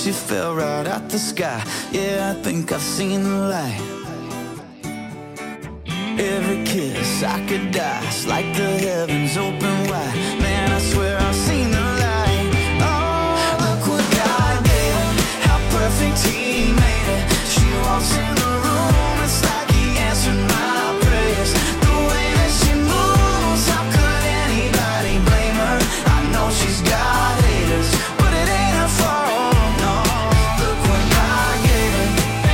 she fell right out the sky. Yeah, I think I've seen the light. Every kiss I could die. It's like the heavens open wide. Man, I swear I've seen the light. Oh, look what God did. How perfect He made it. She walks in the room, it's like He answered my prayers. The way that she moves, how could anybody blame her? I know she's got haters, but it ain't her fault, no. Look what God gave her.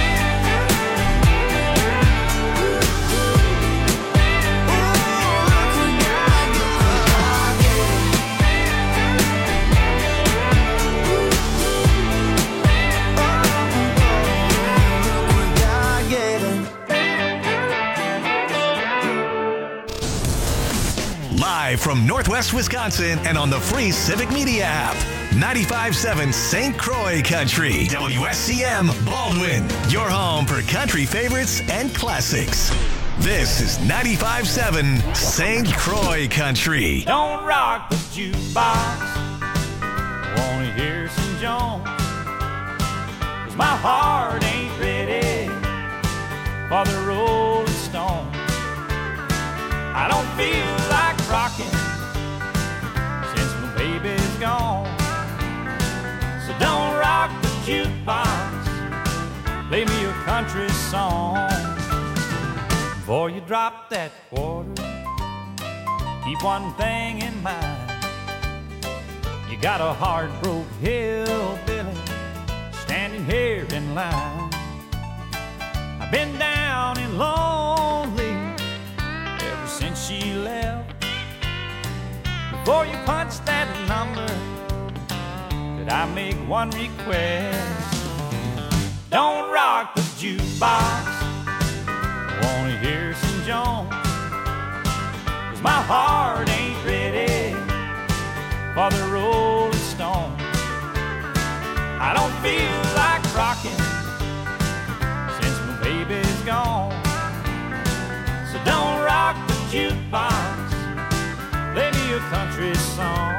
Live from Northwest Wisconsin and on the free Civic Media app. 95.7 St. Croix Country. WSCM Baldwin. Your home for country favorites and classics. This is 95.7 St. Croix Country. Don't rock the jukebox. Wanna hear some Jones. 'Cause my heart ain't ready for the Rolling Stones. I don't feel like rocking since my baby's gone. So don't rock the jukebox, play me a country song. Before you drop that quarter, keep one thing in mind. You got a heart-broke hillbilly standing here in line. I've been down and lonely since she left. Before you punch that number, could I make one request? Don't rock the jukebox, I wanna hear some Jones. 'Cause my heart ain't ready for the Rolling Stones. I don't feel like rocking since my baby's gone. So don't rock the jukebox, play me a country song.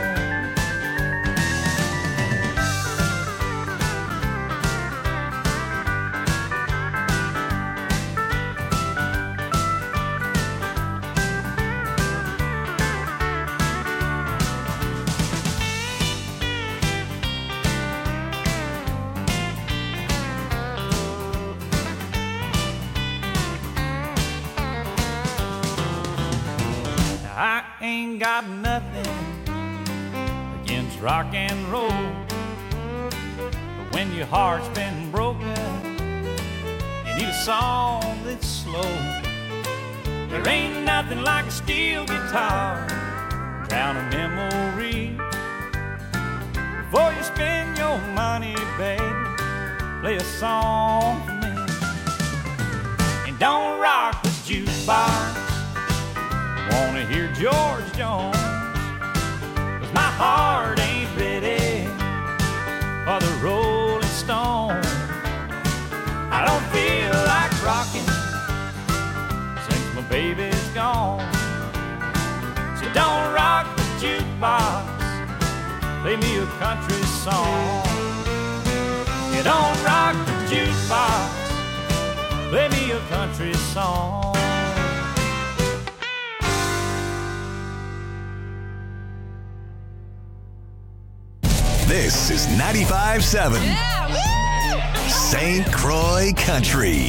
I ain't got nothing against rock and roll, but when your heart's been broken, you need a song that's slow. There ain't nothing like a steel guitar, drown a memory. Before you spend your money, baby, play a song for me. And don't rock the jukebox, wanna hear George Jones. 'Cause my heart ain't ready for the Rolling Stone. I don't feel like rocking since my baby's gone. So don't rock the jukebox, play me a country song. You don't rock the jukebox, play me a country song. This is 95.7 St. Croix Country.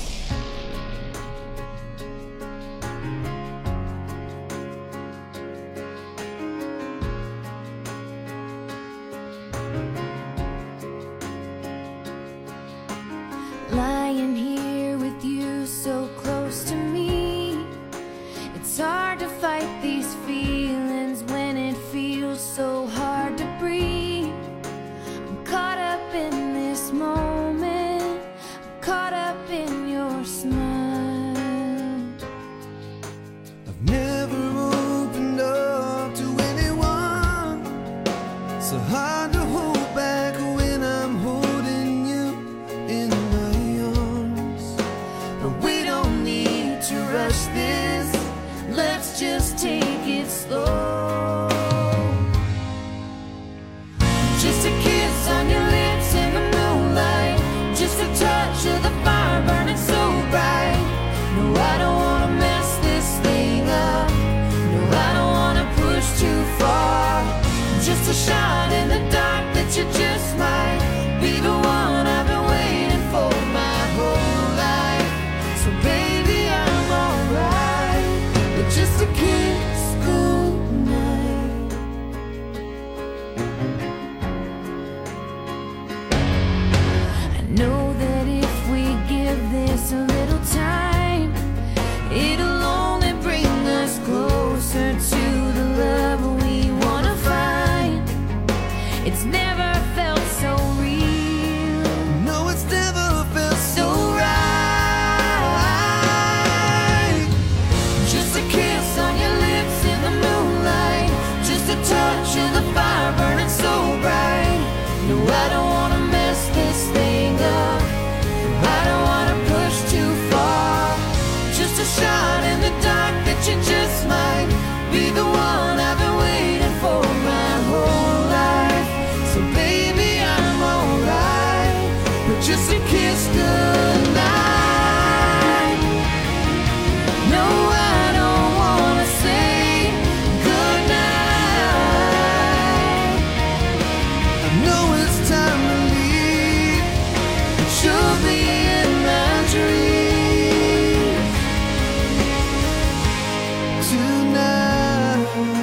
Lying here with you so close to me, it's hard to fight these feelings when it feels so hard to breathe. I'm caught up in this moment, I'm caught up in your smile. I've never opened up to anyone, so hard to hold back when I'm holding you in my arms. But we don't need to rush this, let's just take it slow. Just a kiss on your lips baby, I'm alright with just a kiss goodnight. I know that if we give this a little time, it'll only bring us closer to the love we wanna find. It's never felt so real. No, it's never felt So right. Just a kiss on your lips in the moonlight, just a touch of the fire burning so bright. No, I don't wanna mess this thing up, I don't wanna push too far. Just a shot in the dark that you just might be the one I've been waiting for my whole life. So baby, I'm alright with just a kiss goodnight. No, I don't wanna say goodnight. I know it's time to leave, But you'll be in my dreams tonight.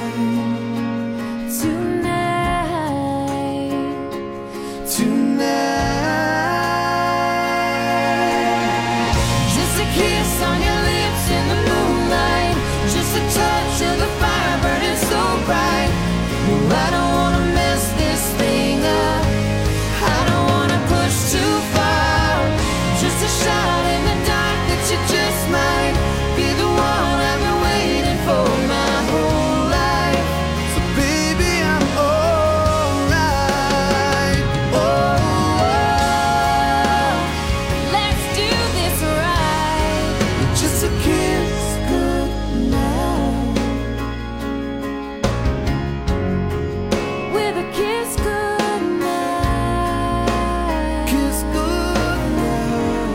tonight. Just a kiss on your lips in the moonlight, just a touch of the fire burning so bright. No, I don't wanna mess this thing up, I don't wanna push too far. Just a shot in the dark that you just might be the one I've been waiting for my whole life. So baby, I'm alright. Oh, let's do this right. Just a kiss Goodnight. With a kiss goodnight. kiss goodnight.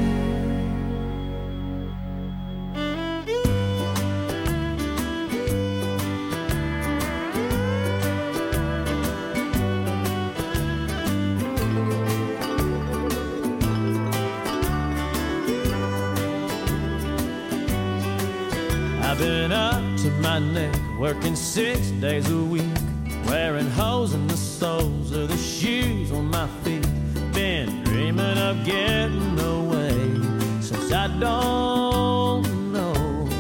I've been up to my neck, working 6 days a week, wearing holes in the soles of the shoes on my feet. Been dreaming of getting away since I don't know.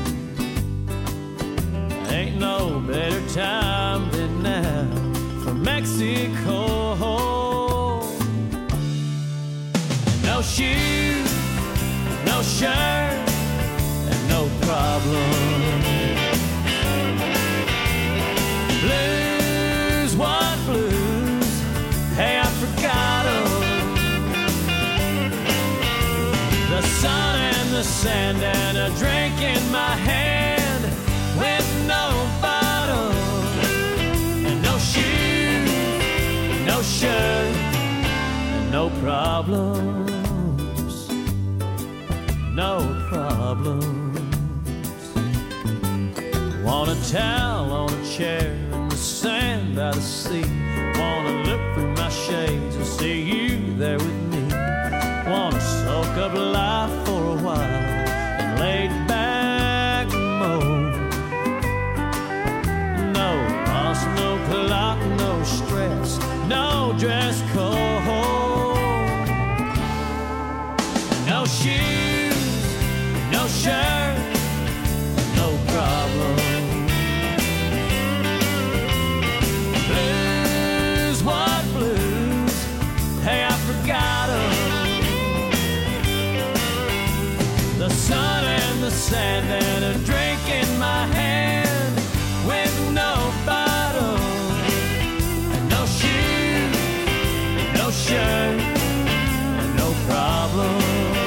Ain't no better time than now for Mexico. No shoes, no shirt, and no problem. Blues, what blues? Hey, I forgot 'em. The sun and the sand and a drink in my hand with no bottle and no shoes, no shirt, and no problems, no problems. Want a towel on a chair in the sand by the sea. Wanna look through my shades and see you there with me. Wanna soak up life for a while and lay back mode. No boss, no clock, no stress, no dress code. No shoes, no shirt, no problem. Blues, what blues? Hey, I forgot 'em. The sun and the sand and a drink in my hand with no bottle and no shoes, no shirt, and no problem.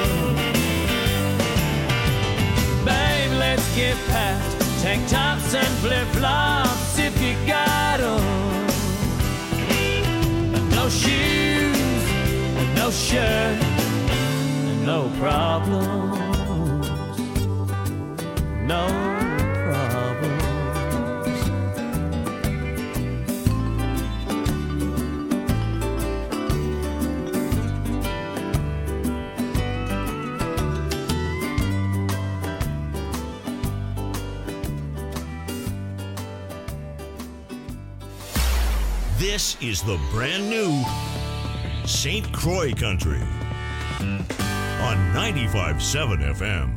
Babe, let's get past tank tops and flip-flops if you got 'em. No shoes, no shirt, no problems, no problems. This is the brand new St. Croix Country on 95.7 FM.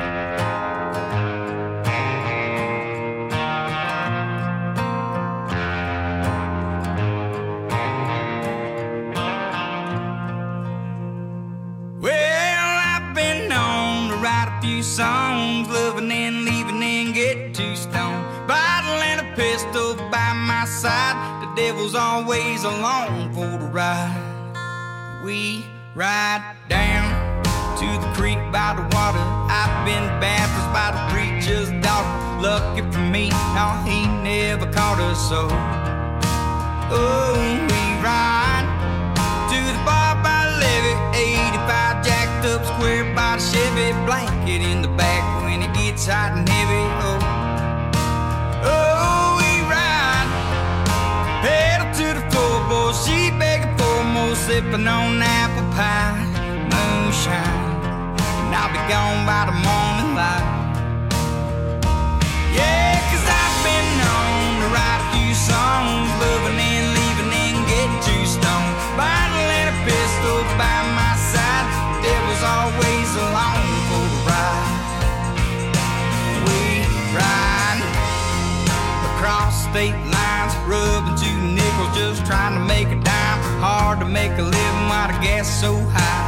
Well, I've been known to write a few songs, loving and leaving and get too stoned. Bottle and a pistol by my side, the devil's always along for the ride. We ride down to the creek by the water. I've been baptized by the preacher's daughter. Lucky for me, no, he never caught us so. Oh, we ride to the bar by the levee, 85 jacked up square by the Chevy, blanket in the back when it gets hot and heavy. Oh, we ride, pedal to the floorboard, she begging for more, sipping on apple pie, moonshine, and I'll be gone by the morning light. Yeah, 'cause I've been known to write a few songs, loving and leaving and get too stoned. Bottle and a pistol by my side, the devil's always along for the ride. We ride across state lines, rubbing 2 nickels, just trying to make a dime. Hard to make a living while the gas is so high.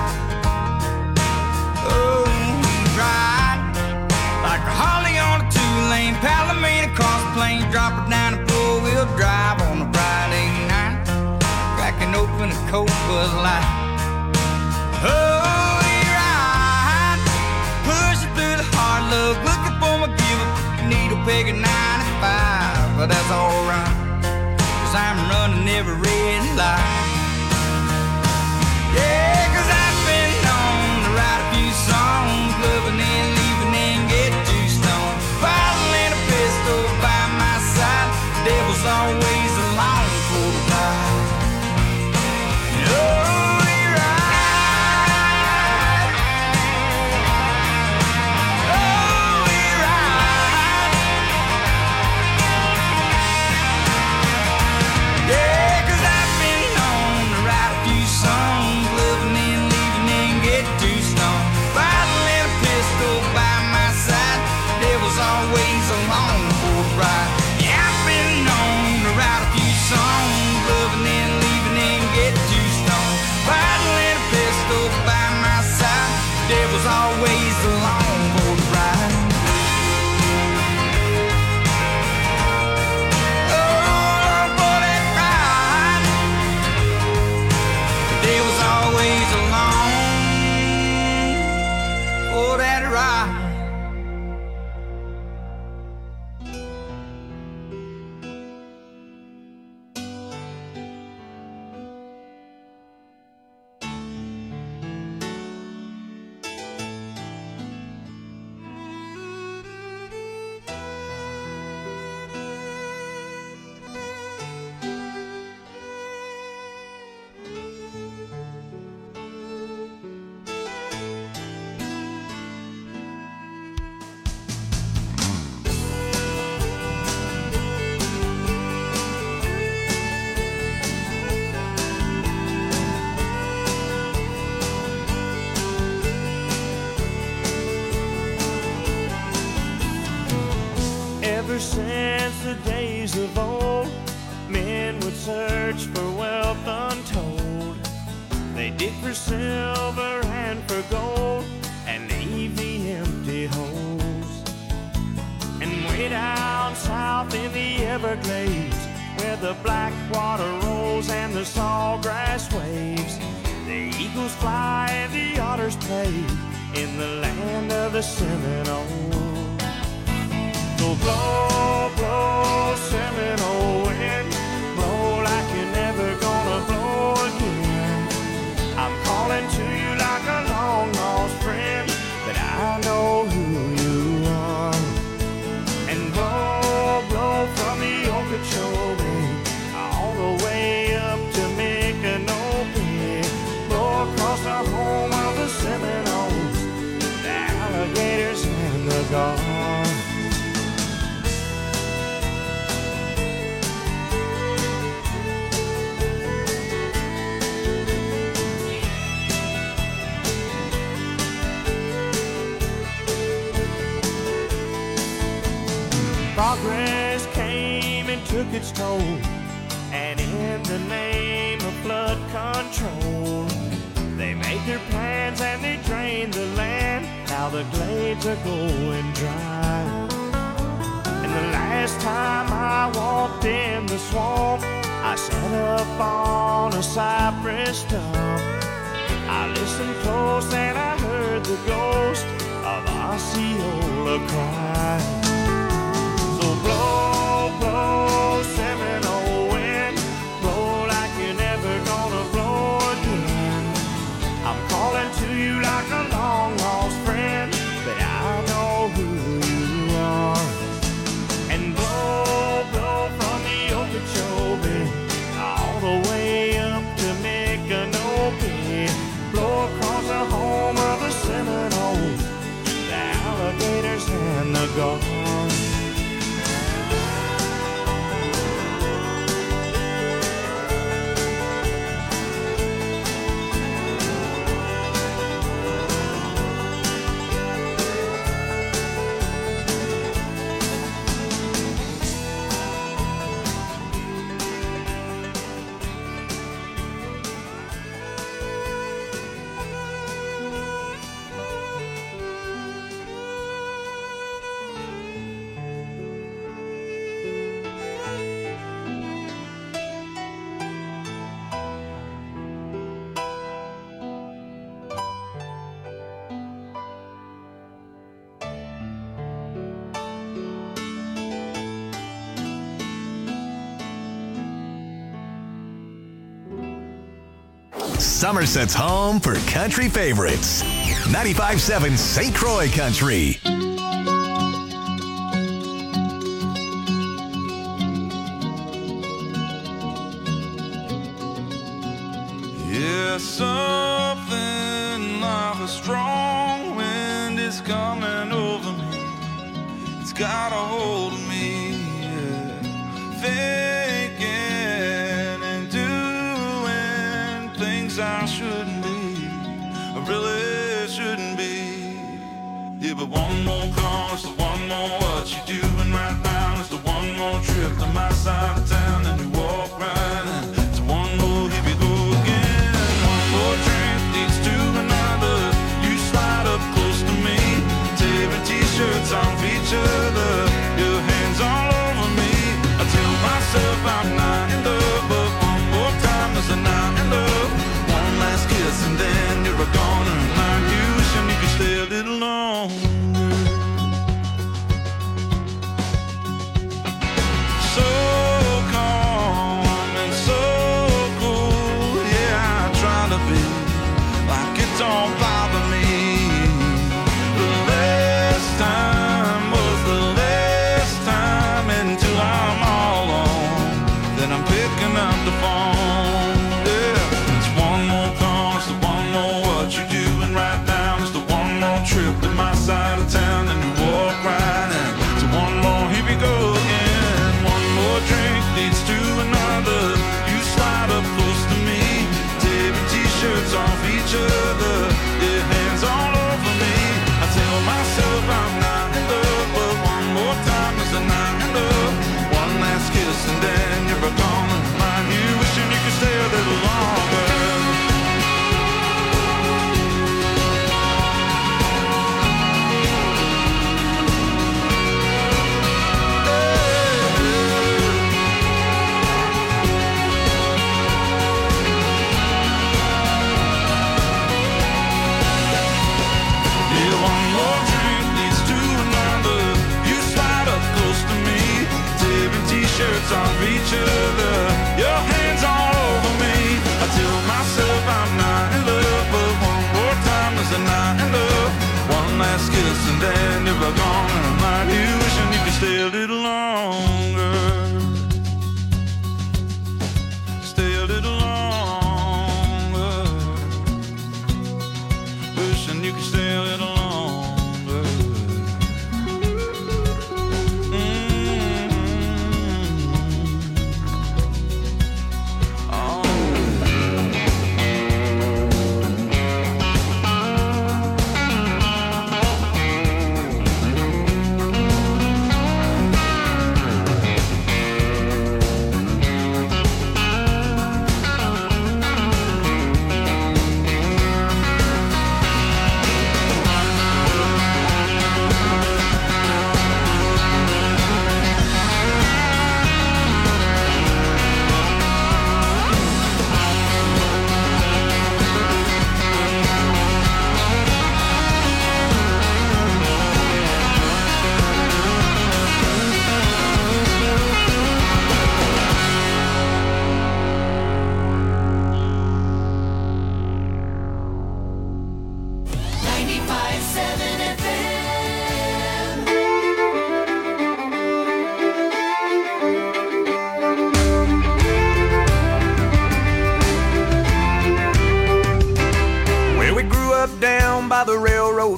Oh, we ride like a Harley on a 2-lane, Palomino across the plains, drop it down a 4-wheel drive on a Friday night, cracking open a cold Bud Light. Oh, we ride, pushing through the hard luck, looking for my giver, needle peg at 95, but that's alright, 'cause I'm running every red light. Yeah, 'cause I've been known to write a few songs, loving and leaving and get too stoned. Bottle and a pistol by my side, devil's always along for the ride. Oh, we ride. Oh, we ride. Yeah, 'cause I've been known to write a few songs, loving and leaving and get too stoned. Bottle and a pistol by my side, devil's always along for the ride. Yeah, I've been known to write a few songs, loving and leaving and get too stoned. Bottle and a pistol by my side, devil's always along for the ride. Oh, for that ride, the devil's always along for that ride. Ever since the days of old, men would search for wealth untold. They dig for silver and for gold and leave the empty holes. And way down south in the Everglades, where the black water rolls and the sawgrass waves, the eagles fly and the otters play in the land of the Seminole. So blow, blow, Seminole wind, blow like you're never gonna blow again. I'm calling to you like a long lost friend, but I know who you are. And blow, blow from the Okeechobee all the way up to Micanopy, blow across the home of the Seminoles, the alligators and the gulls. Progress came and took its toll, and in the name of flood control, they made their plans and they drained the land. Now the glades are going dry. And the last time I walked in the swamp, I sat up on a cypress stump. I listened close and I heard the ghost of Osceola cry. So blow, blow, Seminole wind, blow like you're never gonna blow again. I'm calling to you like a long lost friend, but I know who you are. And blow, blow from the Okeechobee all the way up to Micanopy. Blow across the home of the Seminoles, the alligators and the gulls. Somerset's home for country favorites. 95.7 St. Croix Country. Yeah, something like a strong wind is coming over me. It's got a hold of me, yeah. Thinking and doing things I shouldn't be, I really shouldn't be. Yeah, but one more call is the one more what you doing right now. It's the one more trip to my side of town, and you walk right in. It's one more, here we go again. One more drink leads to another. You slide up close to me, tearing t-shirts off each other, your hands all over me. I tell myself I'm not in love, but one more time is a not in love. One last kiss and then you're gone, and I'm wishing you could stay a little longer. So calm and so cool, yeah, I try to be like it don't bother me. The last time was the last time, until I'm all alone, then I'm picking up the phone. Yeah, it's one more call, it's the one more what you doing right now. It's the one more trip to my side of town, and you walk right in. It's one more, here we go again. One more drink leads to another. You slide up close to me, tearing t-shirts off each other, your hands all over me. I tell myself I'm not in love, but one more time is a not in love. One last kiss and then you're gone, and mind you wishing you could stay a little longer. Yeah, one more drink leads to another. You slide up close to me, tearing t-shirts off each other, your hands all over me. I tell myself I'm not in love, but one more time is a not in love. One last kiss and then you're gone, and I'm like you wishing you could stay a little longer. Stay a little longer. Wishing you could stay a little longer.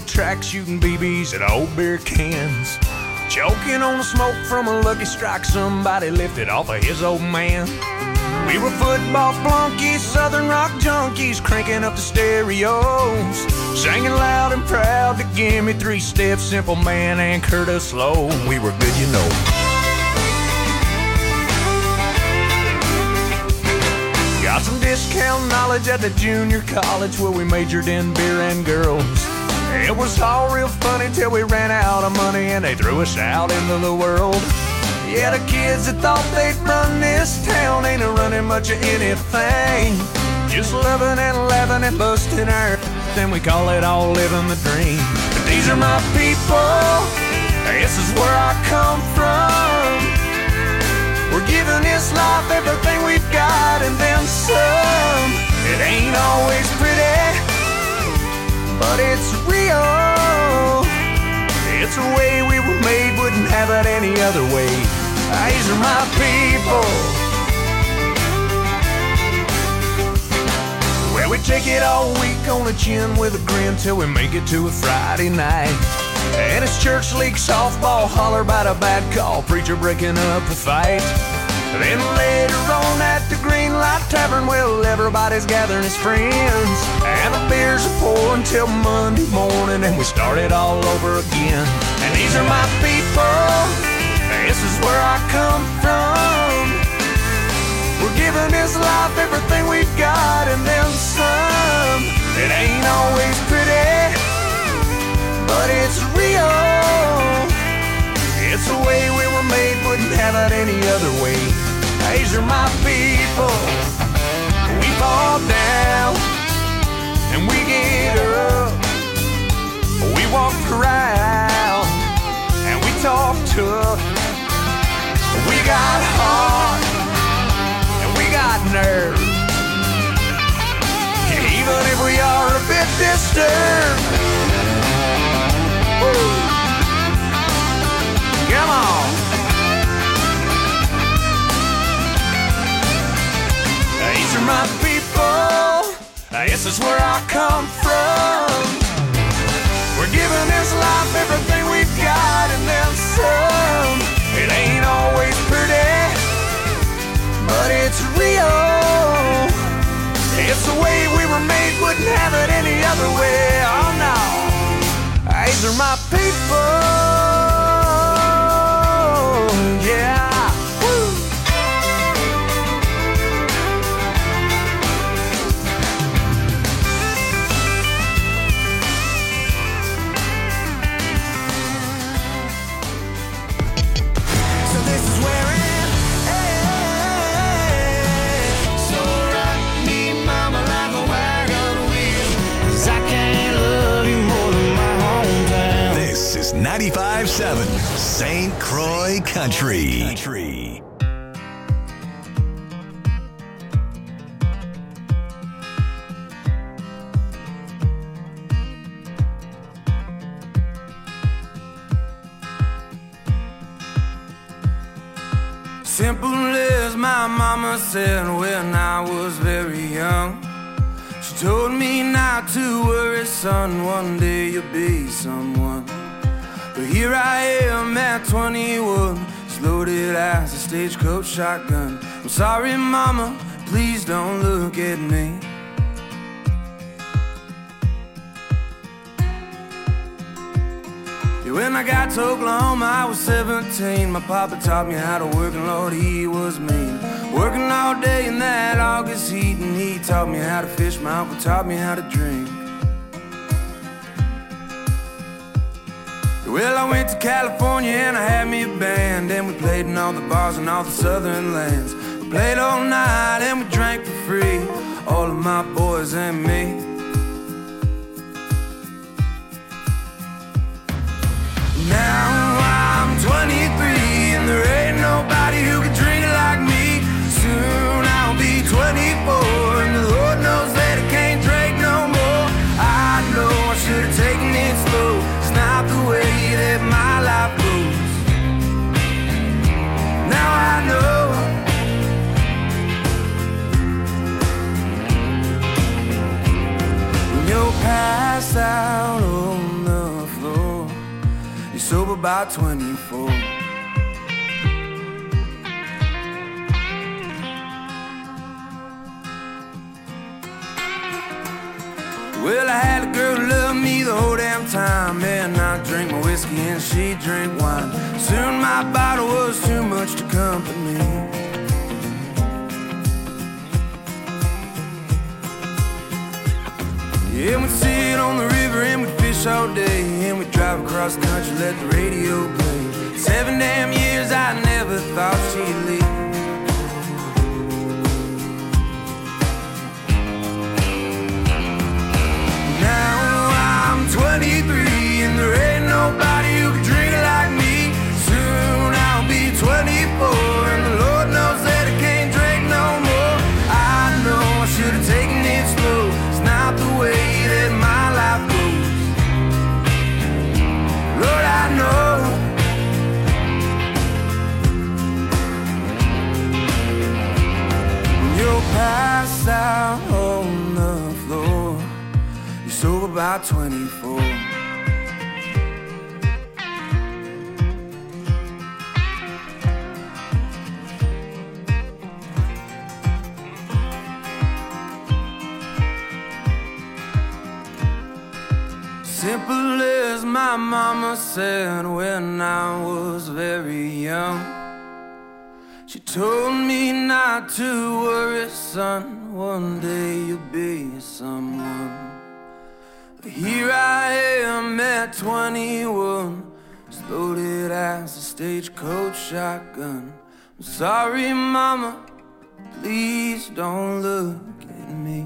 track, shooting BBs at old beer cans. Choking on the smoke from a lucky strike somebody lifted off of his old man. We were football flunkies, southern rock junkies, cranking up the stereos, singing loud and proud to Give Me 3 Steps, Simple Man, and Curtis Slow. We were good, you know. Got some discount knowledge at the junior college where we majored in beer and girls. It was all real funny till we ran out of money and they threw us out into the world. Yeah, the kids that thought they'd run this town ain't running much of anything. Just loving and laughing and busting our then we call it all living the dream. But these are my people, this is where I come from. We're giving this life everything we've got and then some. It ain't always pretty, but it's real. It's the way we were made, wouldn't have it any other way. These are my people. Well, we take it all week on the chin with a grin till we make it to a Friday night. And it's church league softball, holler about a bad call, preacher breaking up a fight. Then later on at the Green Light Tavern, well, everybody's gathering as friends, and the beers are pouring till Monday morning, and we start it all over again. And these are my people, this is where I come from. We're giving this life everything we've got and then some. It ain't always pretty, but it's real. It's the way we were made, wouldn't have it any other way. These are my people. We fall down and we get up. We walk around and we talk tough. We got heart and we got nerve. Even if we are a bit disturbed. Woo. Come on. These are my people. This is where I come from. We're giving this life everything we've got and then some. It ain't always pretty, but it's real. It's the way we were made, wouldn't have it any other way. Oh no. These are my people. Yeah. Woo. So this is where it ends. So rock me, mama, like a wagon wheel, 'cause I can't love you more than my hometown. This is 95.7 St. Croix Country. Simple as my mama said when I was very young. She told me not to worry, son, one day you'll be someone. But here I am at 21, as loaded as a stagecoach shotgun. I'm sorry, mama, please don't look at me. When I got to Oklahoma, I was 17. My papa taught me how to work, and Lord, he was mean. Working all day in that August heat, and he taught me how to fish. My uncle taught me how to drink. Well, I went to California and I had me a band, and we played in all the bars in all the southern lands. We played all night and we drank for free, all of my boys and me. Now I'm 23 and there ain't nobody who can drink it like me. Soon I'll be 24 and the Lord knows that I can't drink no more. I know I should have taken it slow. It's not the way that my life goes. Now I know. about 24. Well, I had a girl who loved me the whole damn time, and I drank my whiskey and she drank wine. Soon my bottle was too much to company. Yeah, we'd sit on the river and we'd fish all day, and we'd drive across the country, let the radio play. 7 damn years I never thought she'd leave. Now I'm 23 and there ain't nobody who can drink like me. Soon I'll be 24 and the Lord knows that I can't drink no more. I know I should have taken it slow. It's not the way that my life goes. Lord, I know. You'll pass out on the floor. You're sober about 24. Simple as my mama said when I was very young. She told me not to worry, son, one day you'll be someone. But here I am at 21, as loaded as a stagecoach shotgun. I'm sorry, mama, please don't look at me.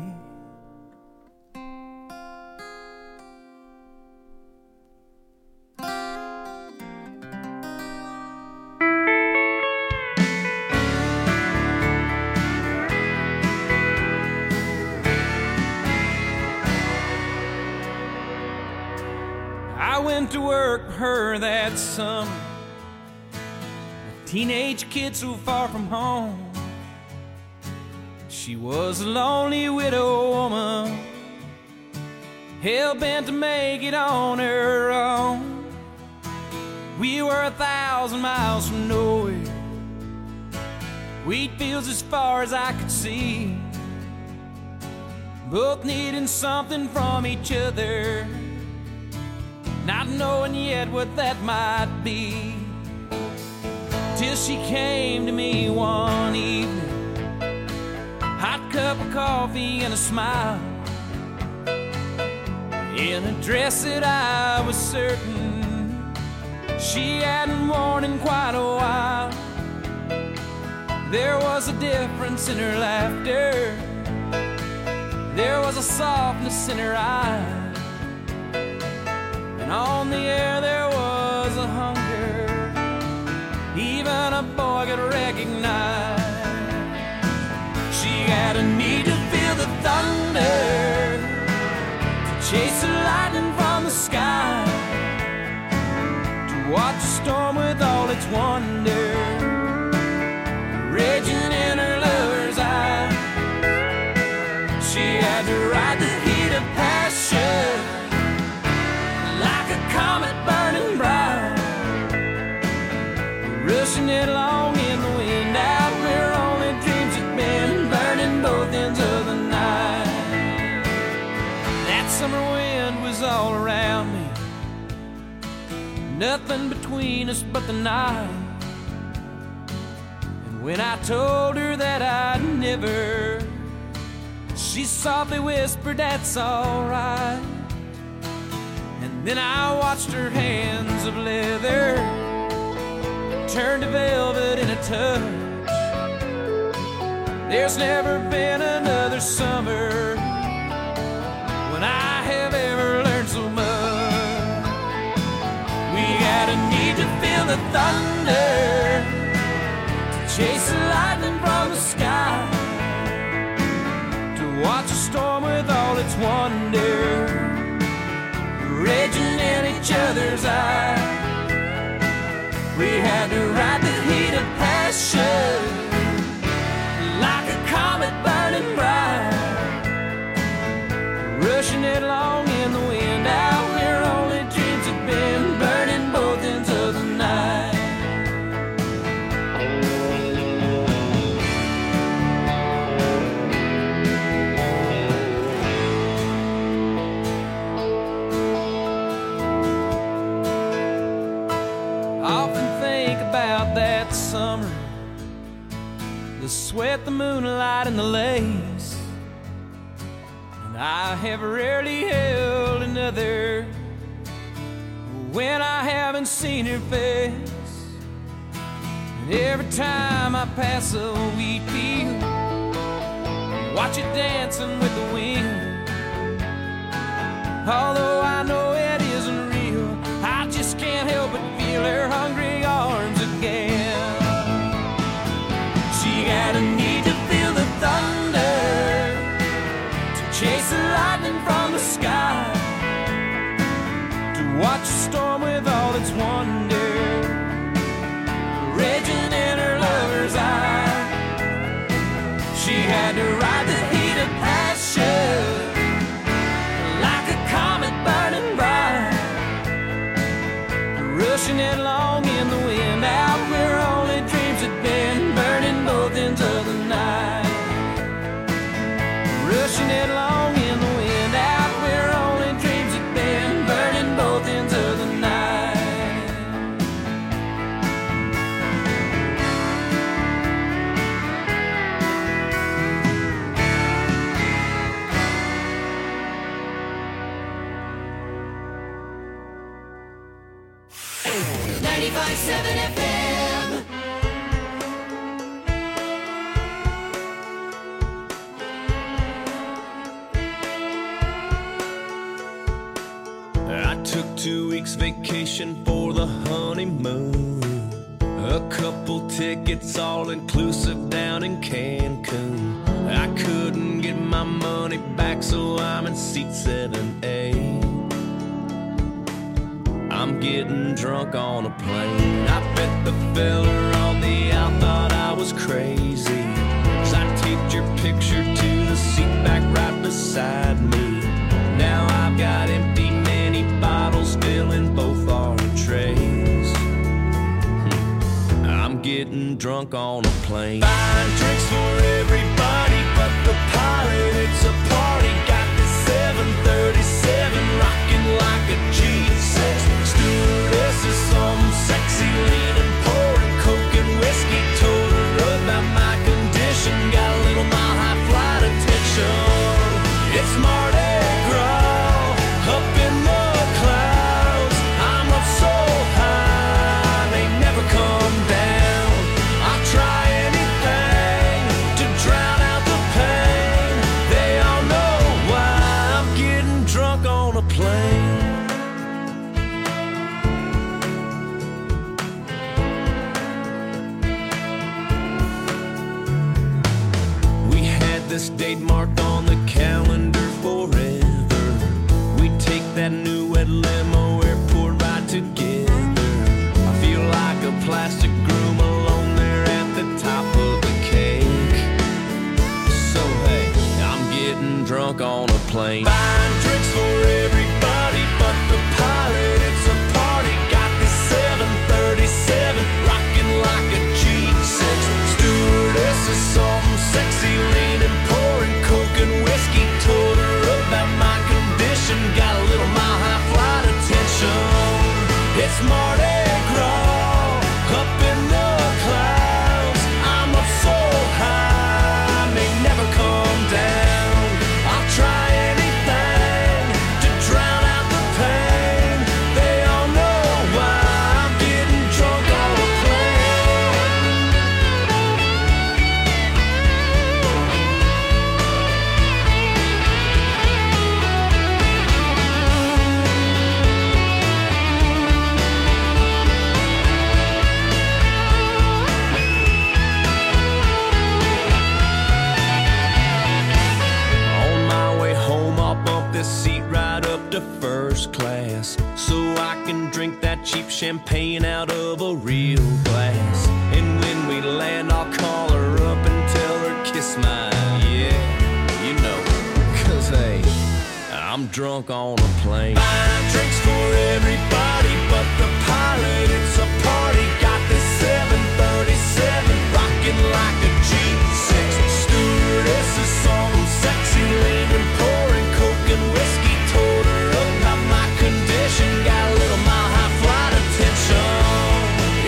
I went to work for her that summer, a teenage kid so far from home. She was a lonely widow woman, hell-bent to make it on her own. We were 1,000 miles from nowhere, wheat fields as far as I could see, both needing something from each other, not knowing yet what that might be. Till she came to me one evening, hot cup of coffee and a smile, in a dress that I was certain she hadn't worn in quite a while. There was a difference in her laughter, there was a softness in her eyes, and on the air there was a hunger even a boy could recognize. She had a need to feel the thunder, to chase the lightning from the sky, to watch the storm with all its wonder raging in her lover's eye. She had to ride the heat of passion like a comet burning bright, rushing it along in the wind out where only dreams had been, burning both ends of the night. That summer wind was all around me, nothing between us but the night. And when I told her that I'd never, she softly whispered, "That's all right." And then I watched her hands of leather turn to velvet in a touch. There's never been another summer when I have ever learned so much. We had a need to feel the thunder, to chase the lightning from the sky, to watch a storm with all its wonder raging in each other's eyes. We had to ride the heat of passion like a comet burning bright, rushing it along in the wind out where only dreams had been, burning both ends of the often think about that summer, the sweat, the moonlight, and the lace. And I have rarely held another when I haven't seen her face. And every time I pass a wheat field, watch it dancing with the wind. Although I know it isn't real, I just can't help but feel her hungry arms again. She got a need to feel the thunder, to chase the lightning from the sky, to watch a storm with all its wonder raging in her lover's eye. She had to ride the heat of passion like a comet burning bright, rushing headlong in the wind out where only dreams had been, burning both ends of the night. Rushing headlong in the wind out where only dreams had been, burning both ends of the night. 95.7 FM. I took 2 weeks vacation for the honeymoon, a couple tickets all inclusive down in Cancun. I couldn't get my money back, so I'm in seat 7A. I'm getting drunk on a plane. I bet the fella on the out thought I was crazy, 'cause I taped your picture to the seat back right beside me. Now I've got empty mini bottles filling both our trays. I'm getting drunk on a plane. Buying drinks for everybody but the pilot. It's a party. Got this 737 rocking like a G6. Stewardess is some sexy leaning, pouring coke and whiskey. Told her about my condition. Got a little mile high flight attention. It's Mardi Gras up in the clouds. I'm up so high, they never come down. I try anything to drown out the pain. They all know why I'm getting drunk on a plane. This date marked on the calendar forever. We take that new red limo airport ride together. I feel like a plastic groom alone there at the top of the cake. So hey, I'm getting drunk on a plane. Buying drinks for everybody but the pilot. It's a party. Got this 737 rocking like a G6. Stewardess is some sexy leaning, pouring coke and whiskey. Told her about my condition. Got a little mile high flight attention. It's Mardi Gras up in the clouds. I'm up so high, may never come down. I'll try anything to drown out the pain. They all know why I'm getting drunk on a seat right up to first class, so I can drink that cheap champagne out of a real glass. And when we land, I'll call her up and tell her kiss my, yeah, you know, 'cause hey, I'm drunk on a plane. Buying drinks for everybody but the pilot. It's a party. Got this 737 rocking like a G6. Stewardess is some sexy leaning, pouring coke and whiskey. Told her about my condition. Got a little mile high flight attention.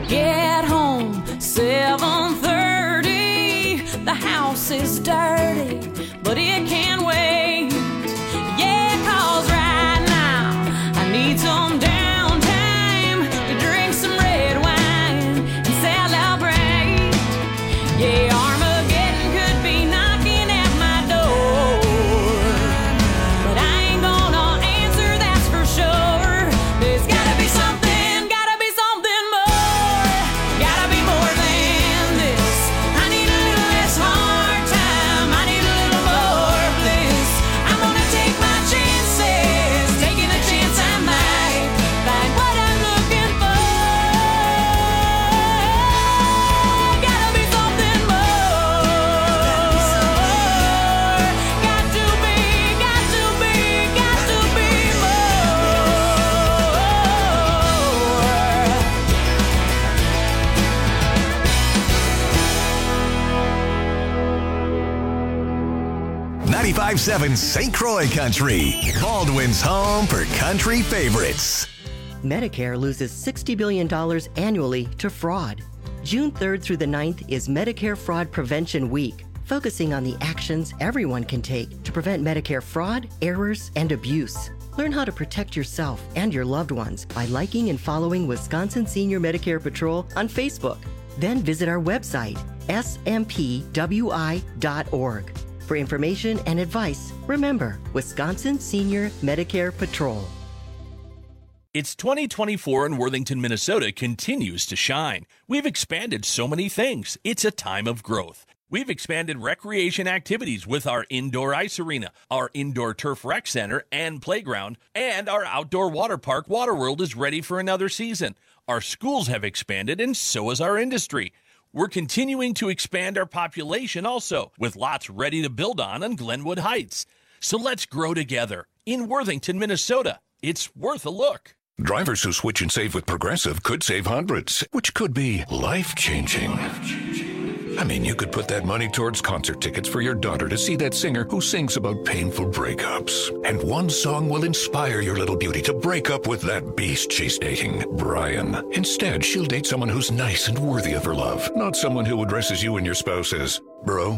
Get home 7:30. The house is dirty, but it can wait. Yeah, 'cause right now I need some downtime to drink some red wine and celebrate. Yeah, Armageddon could be knocking at my door, but I ain't gonna answer, that's for sure. There's gotta be something more, gotta be more than this. I need a little less hard time, I need a little more of this. I'm gonna take my chances, taking a chance I might find what I'm looking for. Gotta be something more. Got to be more. 95.7 St. Croix Country, Baldwin's home for country favorites. Medicare loses $60 billion annually to fraud. June 3rd through the 9th is Medicare Fraud Prevention Week, focusing on the actions everyone can take to prevent Medicare fraud, errors, and abuse. Learn how to protect yourself and your loved ones by liking and following Wisconsin Senior Medicare Patrol on Facebook. Then visit our website, smpwi.org. For information and advice, remember Wisconsin Senior Medicare Patrol. It's 2024 and Worthington, Minnesota continues to shine. We've expanded so many things. It's a time of growth. We've expanded recreation activities with our indoor ice arena, our indoor turf rec center and playground, and our outdoor water park, Waterworld, is ready for another season. Our schools have expanded, and so has our industry. We're continuing to expand our population also, with lots ready to build on Glenwood Heights. So let's grow together. In Worthington, Minnesota, it's worth a look. Drivers who switch and save with Progressive could save hundreds, which could be life-changing. I mean, you could put that money towards concert tickets for your daughter to see that singer who sings about painful breakups. And one song will inspire your little beauty to break up with that beast she's dating, Brian. Instead, she'll date someone who's nice and worthy of her love, not someone who addresses you and your spouse as bro.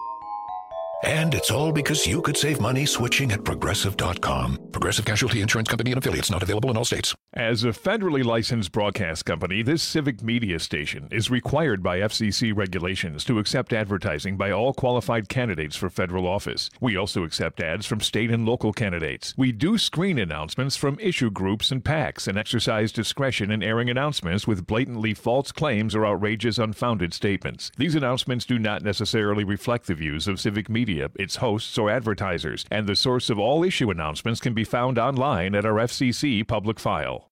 And it's all because you could save money switching at Progressive.com. Progressive Casualty Insurance Company and affiliates, not available in all states. As a federally licensed broadcast company, this civic media station is required by FCC regulations to accept advertising by all qualified candidates for federal office. We also accept ads from state and local candidates. We do screen announcements from issue groups and PACs and exercise discretion in airing announcements with blatantly false claims or outrageous, unfounded statements. These announcements do not necessarily reflect the views of civic media, its hosts, or advertisers, and the source of all issue announcements can be found online at our FCC public file.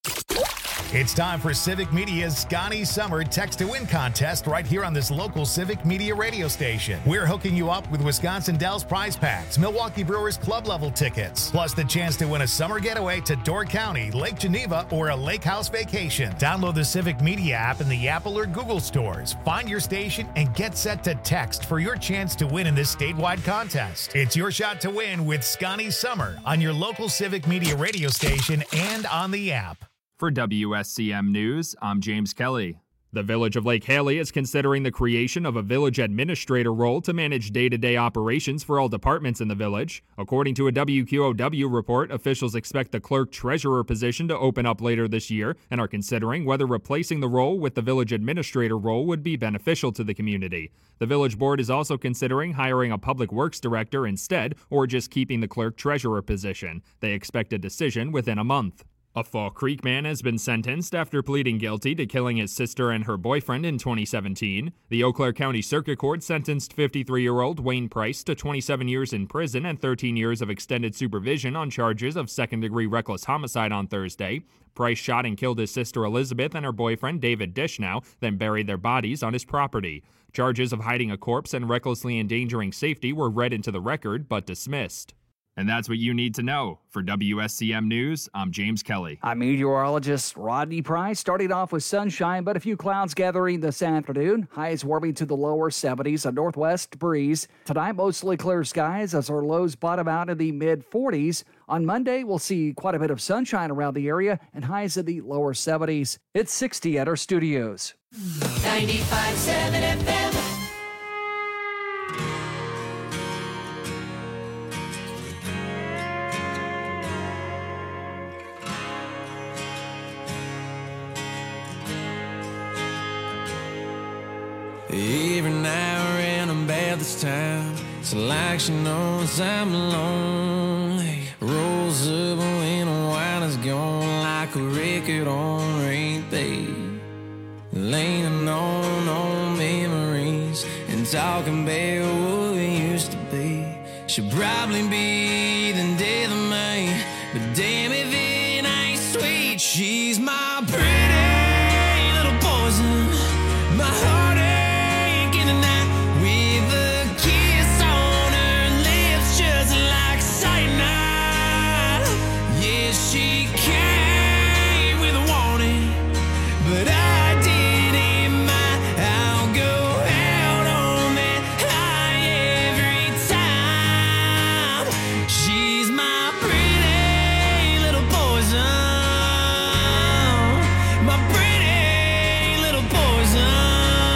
It's time for Civic Media's Scotty Summer Text to Win contest right here on this local Civic Media radio station. We're hooking you up with Wisconsin Dells prize packs, Milwaukee Brewers club level tickets, plus the chance to win a summer getaway to Door County, Lake Geneva, or a lake house vacation. Download the Civic Media app in the Apple or Google stores. Find your station and get set to text for your chance to win in this statewide contest. It's your shot to win with Scotty Summer on your local Civic Media radio station and on the app. For WSCM News, I'm James Kelly. The Village of Lake Haley is considering the creation of a village administrator role to manage day-to-day operations for all departments in the village. According to a WQOW report, officials expect the clerk-treasurer position to open up later this year and are considering whether replacing the role with the village administrator role would be beneficial to the community. The village board is also considering hiring a public works director instead or just keeping the clerk-treasurer position. They expect a decision within a month. A Fall Creek man has been sentenced after pleading guilty to killing his sister and her boyfriend in 2017. The Eau Claire County Circuit Court sentenced 53-year-old Wayne Price to 27 years in prison and 13 years of extended supervision on charges of second-degree reckless homicide on Thursday. Price shot and killed his sister Elizabeth and her boyfriend David Dishnow, then buried their bodies on his property. Charges of hiding a corpse and recklessly endangering safety were read into the record but dismissed. And that's what you need to know. For WSCM News, I'm James Kelly. I'm meteorologist Rodney Price. Starting off with sunshine, but a few clouds gathering this afternoon. Highs warming to the lower 70s, a northwest breeze. Tonight, mostly clear skies as our lows bottom out in the mid-40s. On Monday, we'll see quite a bit of sunshine around the area and highs in the lower 70s. It's 60 at our studios. 95.7 FM. Every now and I'm bad this time. It's like she knows I'm lonely. Rolls up when the wine is gone, like a record on repeat. Leaning on old memories and talking about what we used to be. She'll probably be the death of me, but damn if it ain't sweet. She's my pretty little poison, my heartache in the night, with a kiss on her lips just like cyanide. Yeah, she came with a warning, but I didn't mind. I'll go out on that high every time. She's my pretty little poison, my pretty little poison.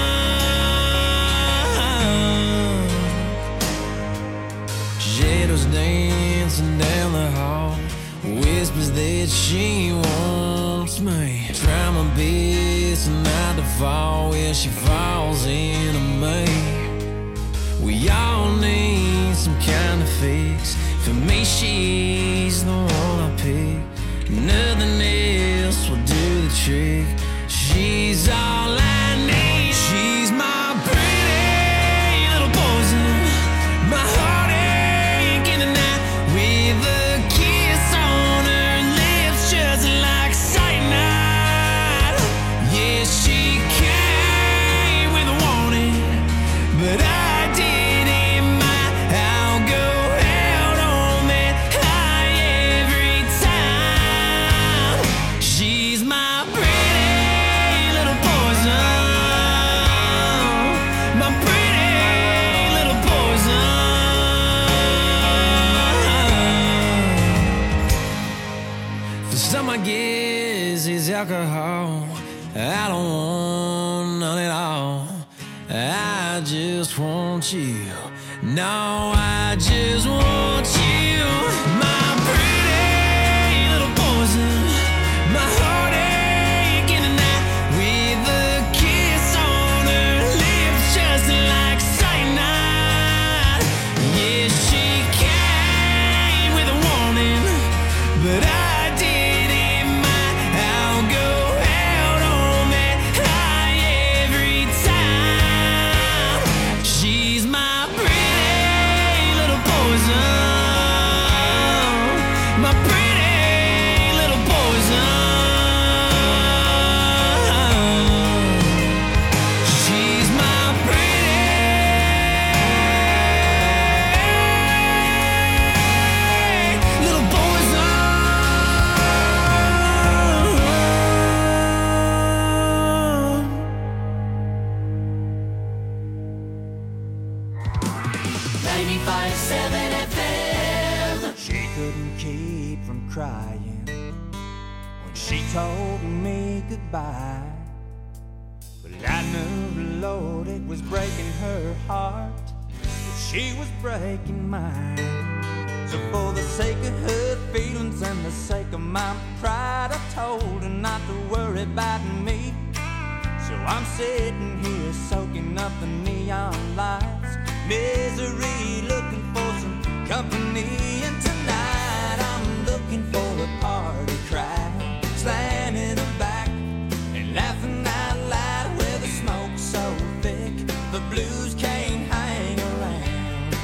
Shadows dancing down the hall, whispers that she wants me. Try my best not to fall where she falls into me. We all need some kind of fix. For me, she's the one I pick. Nothing else will do the trick. She's all I need. She's my pretty little poison, my heartache in the night, with a kiss on her lips just like cyanide. Yeah, she came with a warning, but I didn't mind. I'll go out on that high every time. She's my pretty little poison, my pretty little poison. For some, I guess it's alcohol. I don't want none at all. I just want you. No, I just want you. My pretty little poison, my heartache in the night, with a kiss on her lips just like cyanide. Yeah, she came with a warning, but I didn't mind. I'll go out on that high every time. She's my pretty little poison, my pretty little poison. She's my pretty little poison. 95.7 FM. She couldn't keep from crying when she told me goodbye. But I knew, Lord, it was breaking her heart, but she was breaking mine. So for the sake of her feelings and the sake of my pride, I told her not to worry about me. So I'm sitting here soaking up the neon lights, misery, looking for some company. And tonight I'm looking for a party crowd, slamming her back and laughing out loud, where the smoke's so thick the blues can't hang around.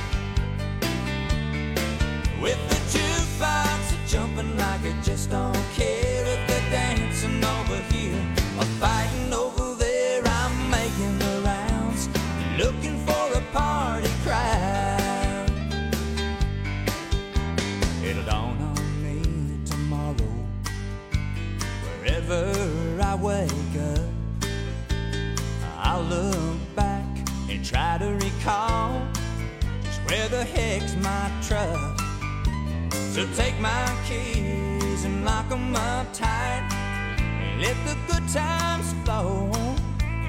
With the jukebox jumping like it just don't care if they're dancing over here or fighting over there. I'm making the rounds, looking for a party crowd. It'll dawn on me tomorrow, wherever I wake up, I'll look back and try to recall just where the heck's my truck. So take my keys and lock 'em up tight, and let the good times flow,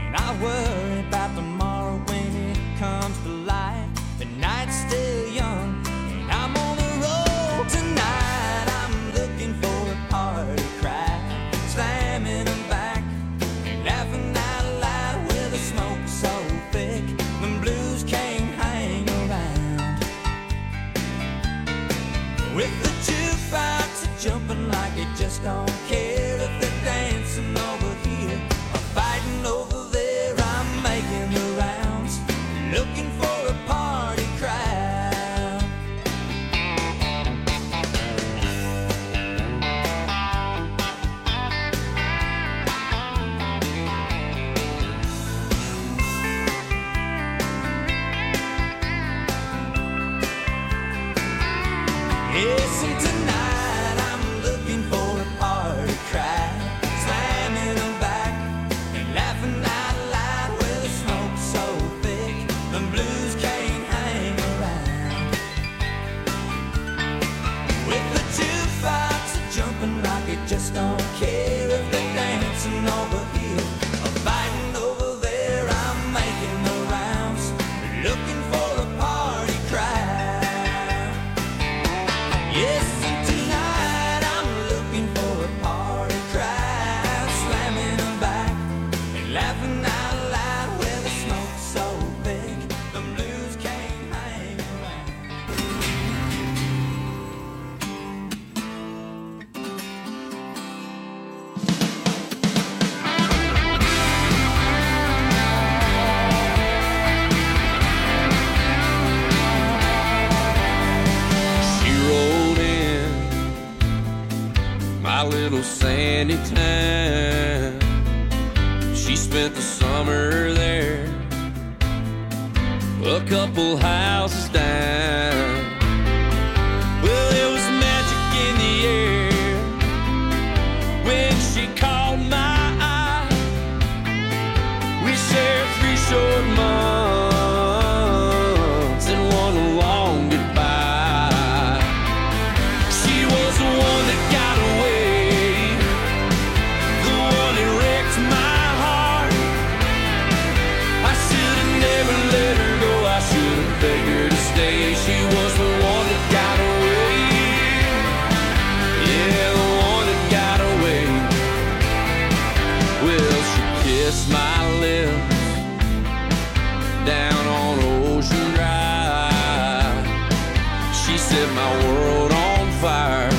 sandy town. She spent the summer there, a couple houses down. Well, there was magic in the air when she caught my eye. We shared 3 short months and one long goodbye. She was the one that got away, the one that wrecked my heart. I should have never let her go, I should have begged her to stay. She was the one that got away, yeah, the one that got away. Well, she kissed my lips down on Ocean Drive. She set my world on fire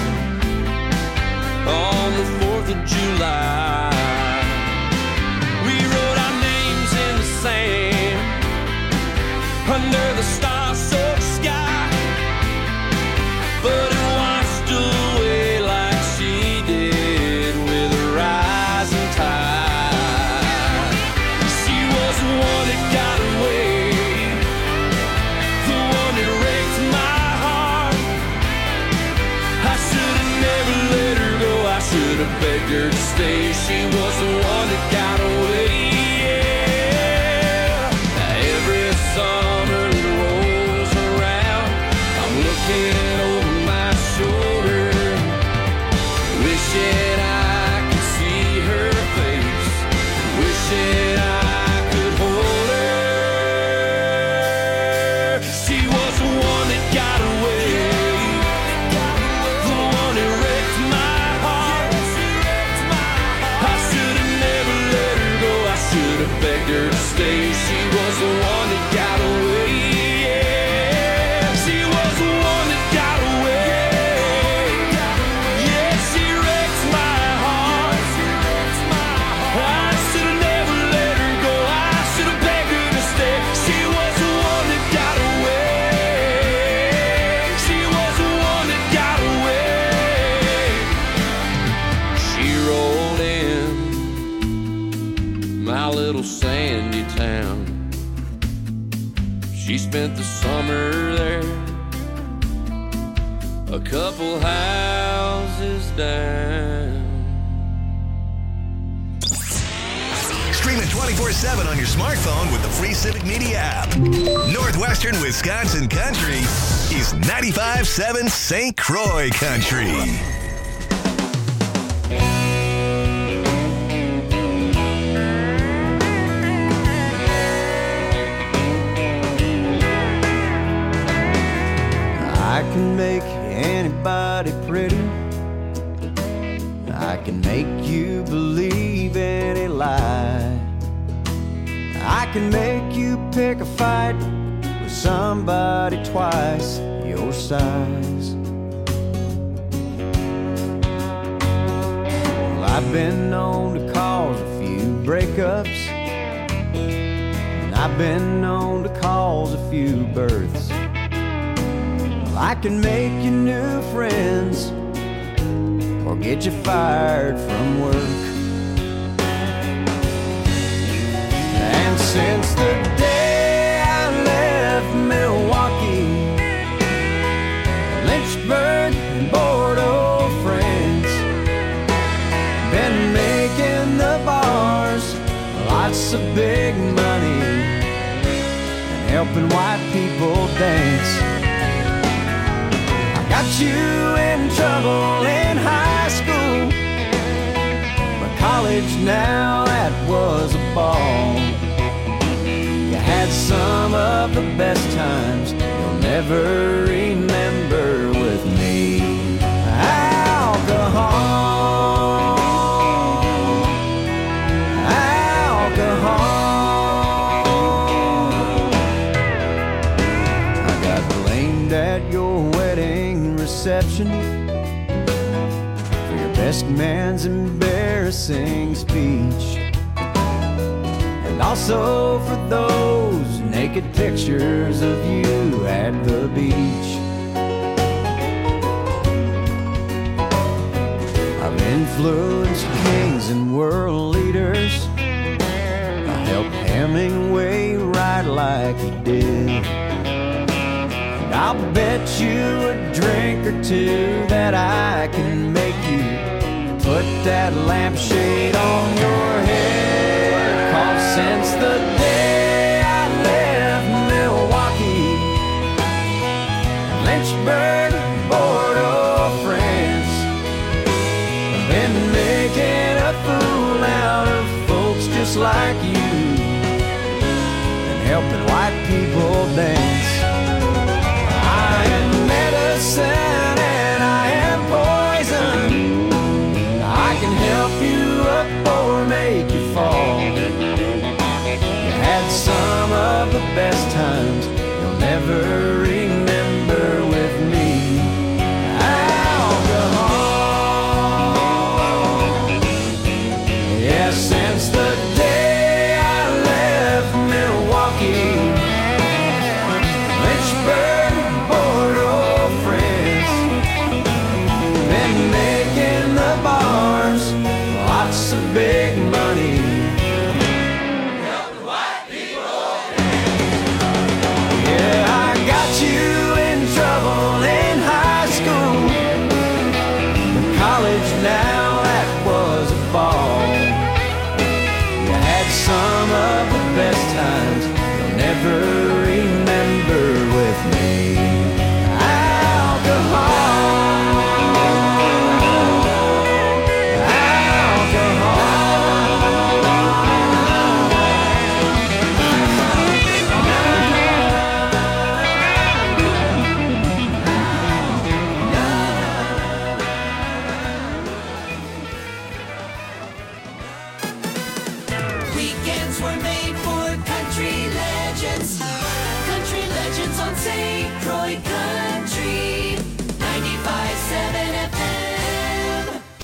on the 4th of July. We wrote our names in the sand under the star-soaked sky, but it washed away like she did with a rising tide. She was the one that got away, the one that wrecked my heart. I should have never let her go, I should have begged her to stay. She was the one that got away, yeah. Every summer that rolls around, I'm looking over my shoulder, wishing I could see her face, wishing I could hold her. She was the one that got away, the one that wrecked my heart. I should have never let her go, I should have begged her to stay. She was the one that got away, yeah. She was the one that got away, yeah. She wrecked my heart. I should have never let her go, I should have begged her to stay. She was the one that got away, she was the one that got away. She rolled in my little sandy town. She spent the summer there, a couple houses down. Stream it 24/7 on your smartphone with the free Civic Media app. Northwestern Wisconsin Country is 95.7 St. Croix Country. I can make anybody pretty. I can make you believe any lie. I can make you pick a fight with somebody twice your size. Well, I've been known to cause a few breakups, and I've been known to cause a few births. I can make you new friends or get you fired from work. And since the day I left Milwaukee, Lynchburg and Bordeaux, France, been making the bars lots of big money and helping white people dance. Got you in trouble in high school, but college now, that was a ball. You had some of the best times you'll never remember with me. Alcohol, alcohol. I got blamed at your wedding reception for your best man's embarrassing speech, and also for those naked pictures of you at the beach. I've influenced and world leaders. I helped Hemingway write like he did. And I'll bet you a drink or two that I can make you put that lampshade on your head. 'Cause since the day I left Milwaukee, Lynchburg, Bordeaux, France, I've been making a fool out of folks just like you and helping white people dance. I am medicine and I am poison. I can help you up or make you fall. You had some of the best times you'll never remember with me. Alcohol. Yeah, since the day I left Milwaukee, Lynchburg, Bordeaux, France, been making the bars lots of big money. Yeah, I got you in trouble in high school. In college now, that was a ball. You had some of the best times you'll never remember with me. Weekends were made for country legends. Country legends on St. Croix Country 95.7 FM.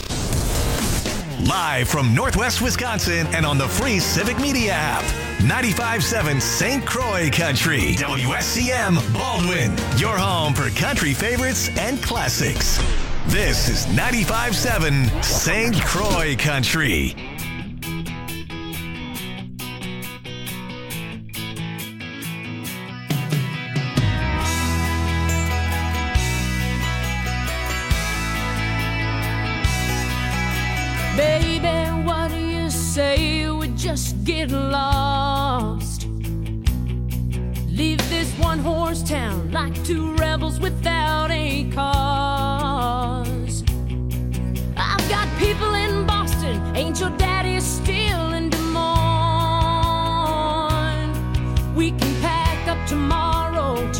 Live from Northwest Wisconsin and on the free Civic Media app. 95.7 St. Croix Country. WSCM Baldwin. Your home for country favorites and classics. This is 95.7 St. Croix Country. Baby, what do you say we just get lost? Leave this one-horse town like two rebels without a cause. I've got people in Boston, ain't your daddy still in Des Moines? We can pack up tomorrow,